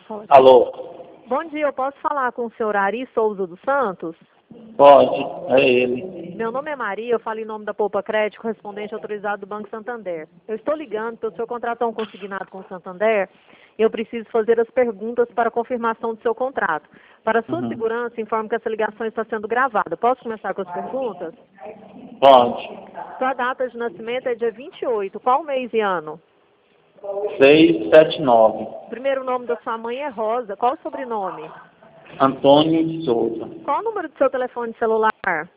Fala. Alô? Bom dia, eu posso falar com o senhor Ari Souza dos Santos? Pode, é ele. Meu nome é Maria, eu falo em nome da Poupa Crédito, correspondente autorizado do Banco Santander. Eu estou ligando porque o senhor contratou um consignado com o Santander e eu preciso fazer as perguntas para confirmação do seu contrato. Para sua segurança, informo que essa ligação está sendo gravada. Posso começar com as perguntas? Pode. Sua data de nascimento é dia 28. Qual mês e ano? 679. O primeiro nome da sua mãe é Rosa. Qual o sobrenome? Antônio de Souza. Qual o número do seu telefone celular?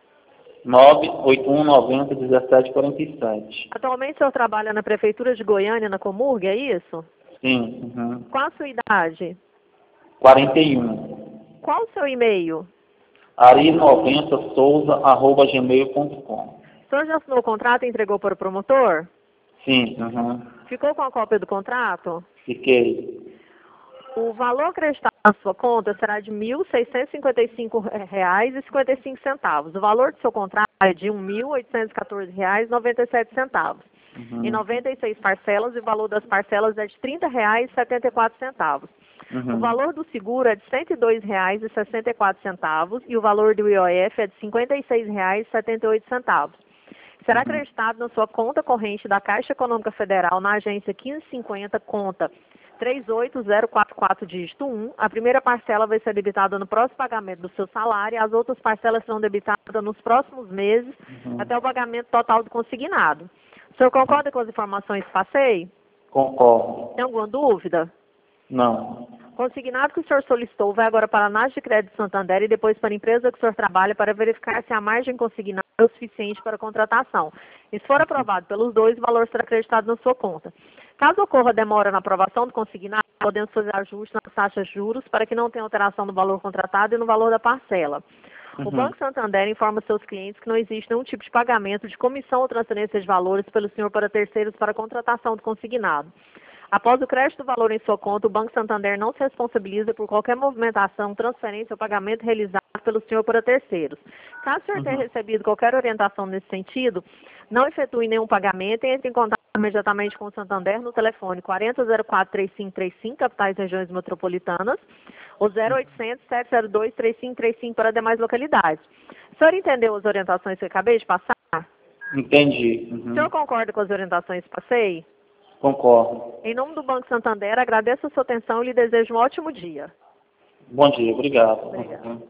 981901747. Atualmente o senhor trabalha na Prefeitura de Goiânia, na Comurg, é isso? Sim. Qual a sua idade? 41. Qual o seu e-mail? ari90souza@gmail.com. O senhor já assinou o contrato e entregou para o promotor? Sim. Ficou com a cópia do contrato? Fiquei. O valor acreditado na sua conta será de R$ 1.655,55. O valor do seu contrato é de R$ 1.814,97. Em 96 parcelas, e o valor das parcelas é de R$ 30,74. O valor do seguro é de R$ 102,64 e o valor do IOF é de R$ 56,78. Será acreditado na sua conta corrente da Caixa Econômica Federal na agência 1550, conta 38044, dígito 1. A primeira parcela vai ser debitada no próximo pagamento do seu salário e as outras parcelas serão debitadas nos próximos meses até o pagamento total do consignado. O senhor concorda com as informações que passei? Concordo. Tem alguma dúvida? Não. Consignado que o senhor solicitou vai agora para a análise de crédito Santander e depois para a empresa que o senhor trabalha para verificar se a margem consignada é o suficiente para a contratação. E se for aprovado pelos dois, o valor será acreditado na sua conta. Caso ocorra demora na aprovação do consignado, podemos fazer ajuste nas taxas de juros para que não tenha alteração no valor contratado e no valor da parcela. O Banco Santander informa seus clientes que não existe nenhum tipo de pagamento de comissão ou transferência de valores pelo senhor para terceiros para a contratação do consignado. Após o crédito do valor em sua conta, o Banco Santander não se responsabiliza por qualquer movimentação, transferência ou pagamento realizado pelo senhor para terceiros. Caso o senhor tenha recebido qualquer orientação nesse sentido, não efetue nenhum pagamento e entre em contato imediatamente com o Santander no telefone 4004-3535, capitais e regiões metropolitanas, ou 0800-702-3535 para demais localidades. O senhor entendeu as orientações que eu acabei de passar? Entendi. O senhor concorda com as orientações que passei? Concordo. Em nome do Banco Santander, agradeço a sua atenção e lhe desejo um ótimo dia. Bom dia, obrigado. Obrigada.